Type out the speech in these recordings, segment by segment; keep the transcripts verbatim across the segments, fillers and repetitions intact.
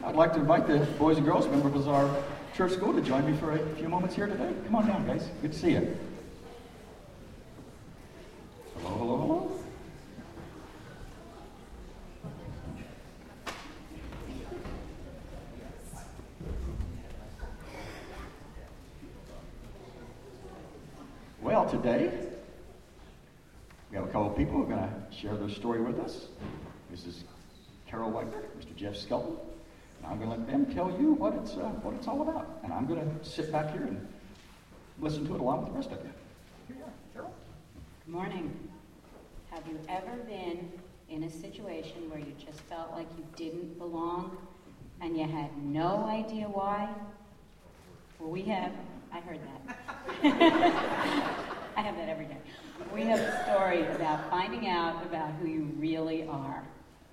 I'd like to invite the boys and girls members of our church school to join me for a few moments here today. Come on down, guys. Good to see you. Hello, hello, hello. Well, today, we have a couple of people who are going to share their story with us. Missus Carol Wagner, Mister Jeff Skelton. And I'm going to let them tell you what it's uh, what it's all about. And I'm going to sit back here and listen to it along with the rest of you. Here you are, Carol. Good morning. Have you ever been in a situation where you just felt like you didn't belong and you had no idea why? Well, we have, I heard that. I have that every day. We have a story about finding out about who you really are.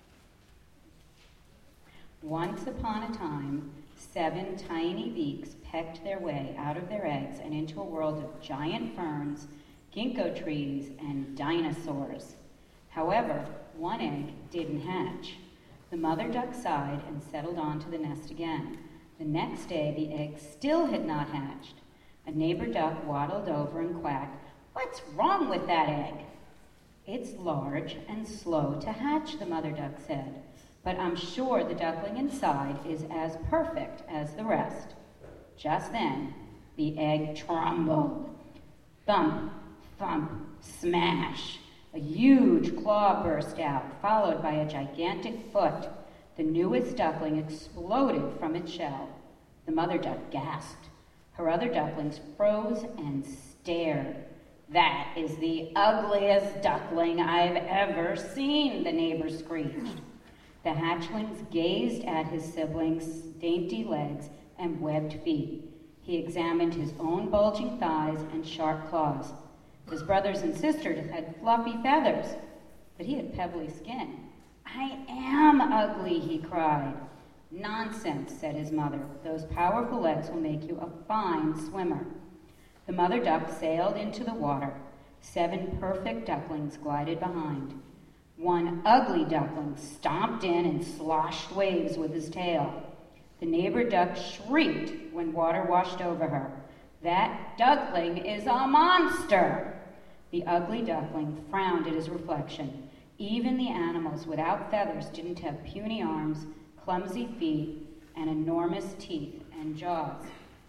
Once upon a time, seven tiny beaks pecked their way out of their eggs and into a world of giant ferns, ginkgo trees, and dinosaurs. However, one egg didn't hatch. The mother duck sighed and settled onto the nest again. The next day, the egg still had not hatched. A neighbor duck waddled over and quacked, "What's wrong with that egg?" "It's large and slow to hatch," the mother duck said. "But I'm sure the duckling inside is as perfect as the rest." Just then, the egg trembled. Thump, thump, smash. A huge claw burst out, followed by a gigantic foot. The newest duckling exploded from its shell. The mother duck gasped. Her other ducklings froze and stared. "That is the ugliest duckling I've ever seen," the neighbor screeched. The hatchlings gazed at his siblings' dainty legs and webbed feet. He examined his own bulging thighs and sharp claws. His brothers and sisters had fluffy feathers, but he had pebbly skin. "I am ugly," he cried. "Nonsense," said his mother. "Those powerful legs will make you a fine swimmer." The mother duck sailed into the water. Seven perfect ducklings glided behind. One ugly duckling stomped in and sloshed waves with his tail. The neighbor duck shrieked when water washed over her. "That duckling is a monster!" The ugly duckling frowned at his reflection. Even the animals without feathers didn't have puny arms, clumsy feet, and enormous teeth and jaws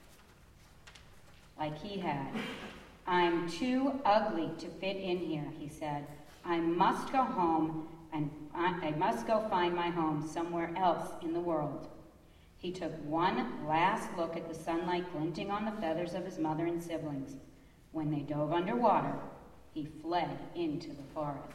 like he had. "I'm too ugly to fit in here," he said. I must go home, and I, I must go find my home somewhere else in the world." He took one last look at the sunlight glinting on the feathers of his mother and siblings. When they dove underwater, he fled into the forest.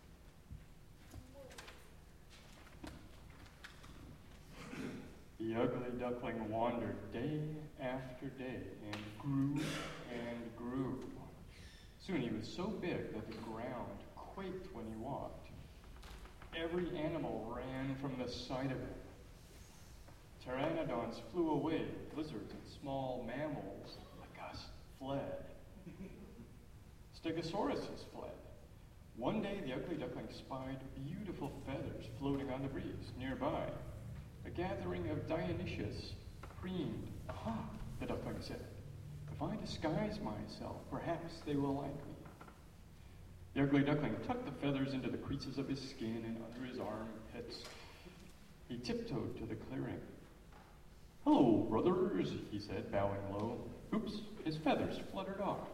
The ugly duckling wandered day after day and grew and grew. Soon he was so big that the ground quaked when he walked. Every animal ran from the sight of him. Pteranodons flew away. Lizards and small mammals like us fled. Stegosauruses fled. One day the ugly duckling spied beautiful feathers floating on the breeze nearby. A gathering of Dionysius preened. "Aha," the duckling said. "If I disguise myself, perhaps they will like me." The ugly duckling tucked the feathers into the creases of his skin and under his armpits. He tiptoed to the clearing. "Hello, brothers," he said, bowing low. Oops, his feathers fluttered off.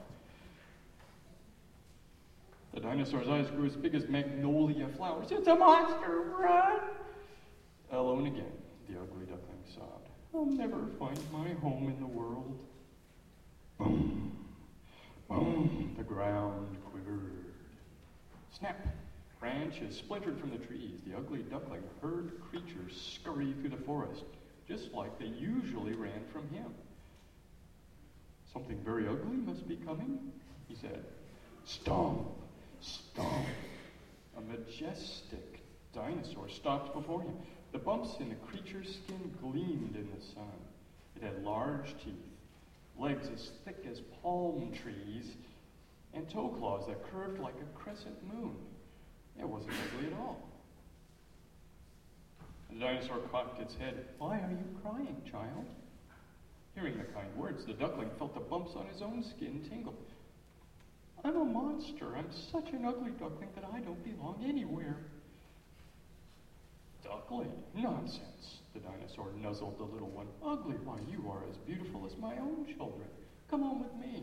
The dinosaur's eyes grew as big as magnolia flowers. "It's a monster, run!" Alone again, the ugly duckling sobbed. "I'll never find my home in the world." Boom, boom, the ground quivered. Snap! Branches splintered from the trees. The ugly duckling heard creatures scurry through the forest, just like they usually ran from him. "Something very ugly must be coming," he said. Stomp! Stomp! A majestic dinosaur stopped before him. The bumps in the creature's skin gleamed in the sun. It had large teeth, legs as thick as palm trees, and toe claws that curved like a crescent moon. It wasn't ugly at all. The dinosaur cocked its head. Why are you crying, child? Hearing the kind words, the duckling felt the bumps on his own skin tingle. I'm a monster. I'm such an ugly duckling that I don't belong anywhere. Duckling? Nonsense. The dinosaur nuzzled the little one. Ugly? Why, you are as beautiful as my own children. Come on with me.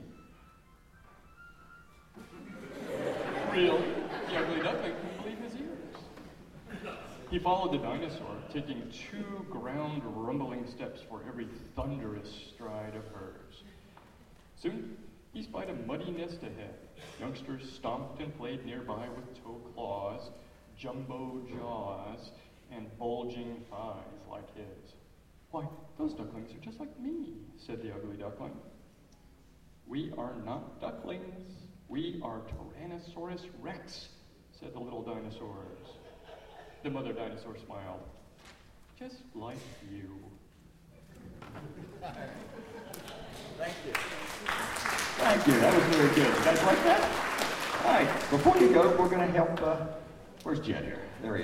Really? The ugly duckling couldn't believe his ears. He followed the dinosaur, taking two ground rumbling steps for every thunderous stride of hers. Soon, he spied a muddy nest ahead. Youngsters stomped and played nearby with toe claws, jumbo jaws, and bulging thighs like his. Why, those ducklings are just like me, said the ugly duckling. We are not ducklings. We are Tyrannosaurus Rex, said the little dinosaurs. The mother dinosaur smiled. Just like you. Thank you. Thank you. That was very good. You guys like that? All right. Before you go, we're going to help. Uh, where's Jed here? There he